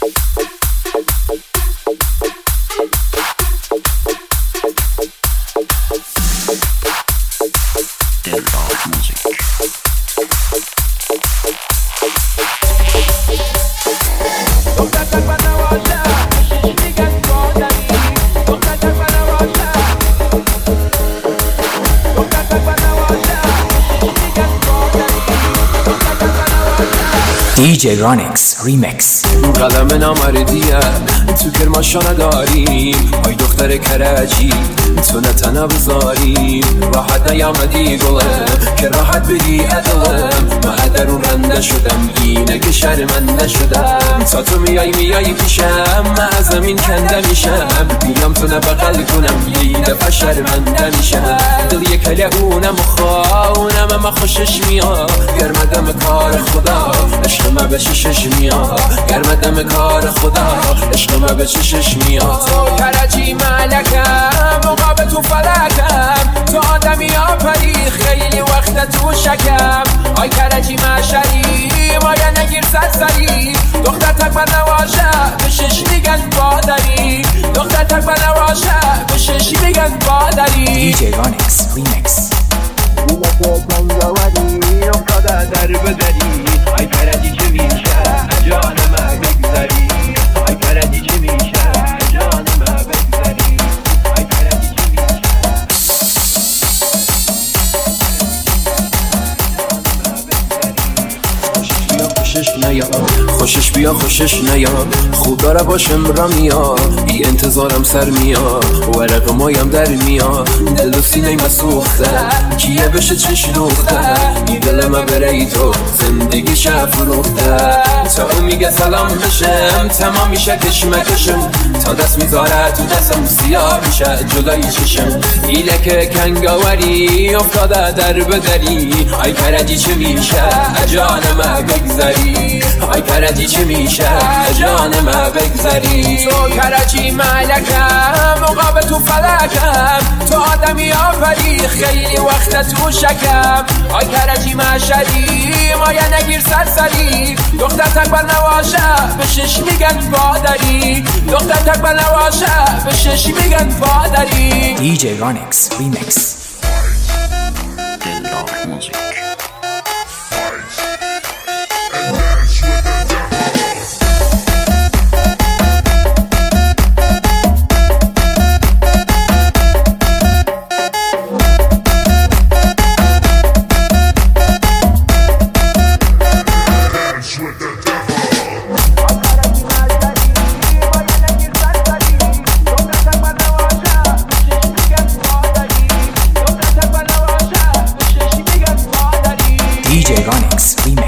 DJ Ronix Remix. قلم نامردیه تو کرماشا نداریم ای دختر کرجی تو نتنه بذاریم راحت نیامدی گلم که راحت بگی ادلم من درون رنده شدم اینه که شرمنده شدم تا تو میای پیشم من از زمین کنده میشم میام تو نبقل کنم یه دفعه شرمنده میشم دل یک کله اونم خواهونم اما خوشش میاد گرمدم کار خدا عشق من به چشش میاد گرمدم کار خدا عشق من به چشش میاد تو کرجی ملکم مقابل تو فلکم تو آدمی آفری خیلی وقت تو شکم آی کرجی مشری مایه نگیر سرسری دختر تکبر نواشه به شش میگن بادری دختر تکبر نواشه به شش میگن بادری DJ Ronix Remix. افتاده در بدری آی کرجی چه میشه جان من بگذری آی کرجی چه میشه جان من بگذری آی کرجی چه میشه خوشش بیا خوشش نیا خوب داره باشم را میاد بی انتظارم سر میاد ورق مایم در میاد دل و سینه مسوخته کیه بشه چش دوخته این دل من بره ای تو زندگی شب فروخته تا اون میگه سلام بشم تمام میشه کشمکشم تا دست میذاره تو دستم سیاه میشه جلوی چشم ایله که کنگاوری افتاده در بدری آی کرجی چه میشه جان من بگذری آی کرجی چه میشه جان من بگذری تو کرجی ملکم مقابل تو فلکم تو آدمی آفری خیلی وقت تو شکم آی کرجی مشری مایه نگیر سرسری دختر تکبر نواشه به شش میگن بادری دختر تکبر نواشه به شش میگن بادری DJ Ronix Remix. DJ Ronix Remix.